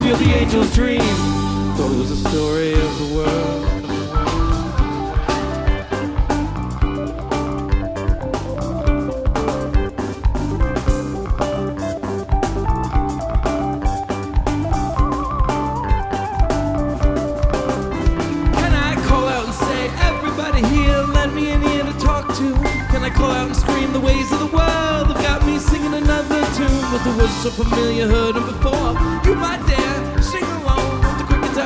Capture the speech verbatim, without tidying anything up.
feel the angels dream. Thought it was the story of the world. Can I call out and say, everybody here, lend me an ear to talk to? Can I call out and scream, the ways of the world have got me singing another tune with the words so familiar, heard them before? You might dare